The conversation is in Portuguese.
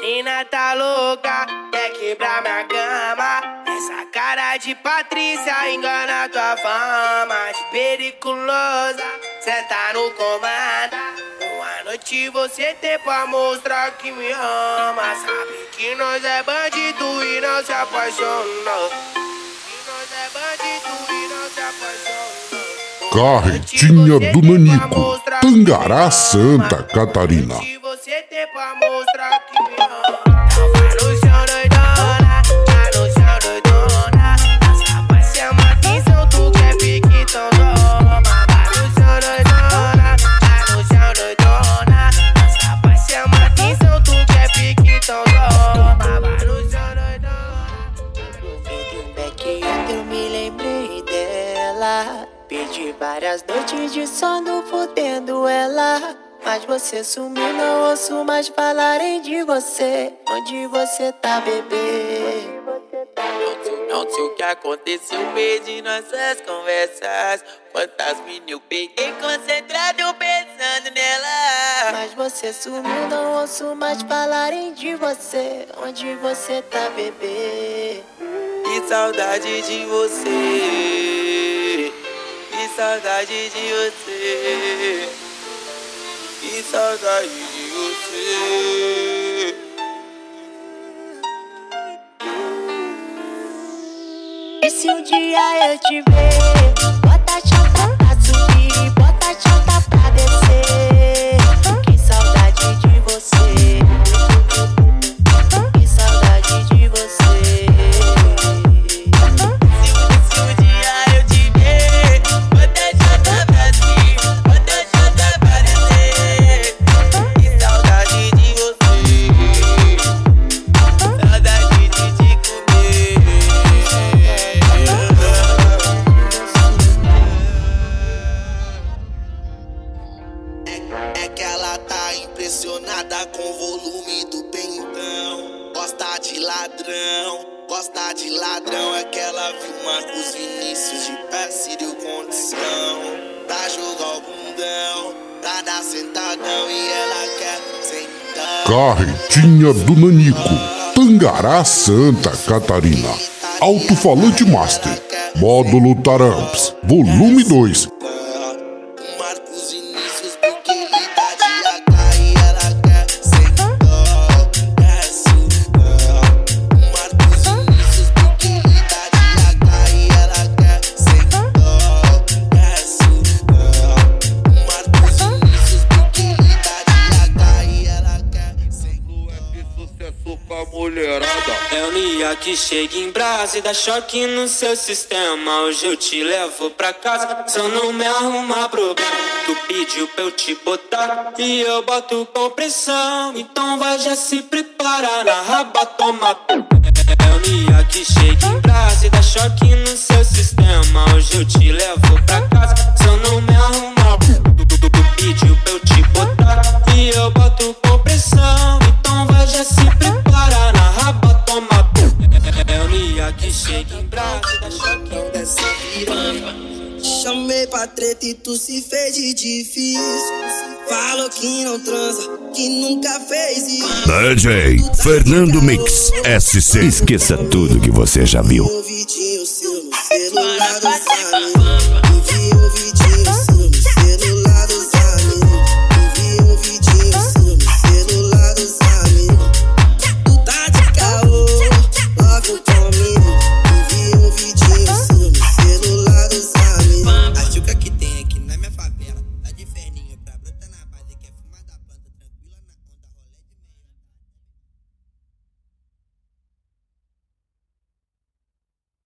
mina tá louca, quer quebrar minha cama. Essa cara de Patrícia engana tua fama. De periculosa, cê tá no comando. Uma noite você tem pra mostrar que me ama. Sabe que nós é bandido e não se apaixona. Que nós é bandido e não se apaixona. Carretinha do Nanico, Tangará, Santa Catarina. Você tem pra mostrar que me ama. Então vai no chão, doidona, vai no chão, doidona. Essa vai chamar atenção, tu quer pique, então toma. Vai no chão, doidona, vai no chão, doidona. Essa vai chamar atenção, tu quer pique, então toma. Vai no chão, doidona. No backyard eu me lembrei dela. Perdi várias noites de sono fudendo ela. Mas você sumiu, não ouço mais falarem de você. Onde você tá, bebê? Não sei o que aconteceu, perdi nossas conversas. Quantas meninas eu peguei concentrado pensando nela. Mas você sumiu, não ouço mais falarem de você. Onde você tá, bebê? Que saudade de você. Que saudade de você. Que saudade de você. E se um dia eu te ver, bota a chata pra subir, bota a chata pra descer. Que saudade de você. Que saudade de você. Se um dia eu te ver, bota a chata pra subir, bota a chata pra descer. Que saudade de você. Saudade de te comer. É que ela tá impressionada com o volume do peitão. Gosta de ladrão, gosta de ladrão. É que ela viu Marcos Vinícius de pé, se deu condição pra jogar o bundão, pra dar sentadão. E ela quer sentar. Carretinha do Nanico, Tangará, Santa Catarina. Alto-falante Master, módulo Taramps, volume 2. Marcos Vinícius porque ele tá de AK e ela quer sentar. É sudão. Marcos Vinícius porque ele tá de AK e ela quer sentar. É sudão. Marcos Vinícius porque ele tá de AK e ela quer sentar. É sucesso pra mulherada. É o Nia que chega em brasa e dá choque no seu sistema. Hoje eu te levo pra casa, só não me arruma problema. Tu pediu pra eu te botar e eu boto com pressão. Então vai, já se prepara, na raba toma. É o Nia que chega em brasa e dá choque no seu sistema. Hoje eu te levo pra casa, só não me arruma. Tu pediu pra eu te botar e eu boto com pressão. Então vai, já se prepara, na raba toma. É o Nia que chega em brasa e dá choque no dessa piranha. Chamei pra treta e tu se fez de difícil. Falou que não transa, que nunca fez isso. DJ Fernando Mix SC. Esqueça tudo que você já viu. Ouvidinho seu no celular do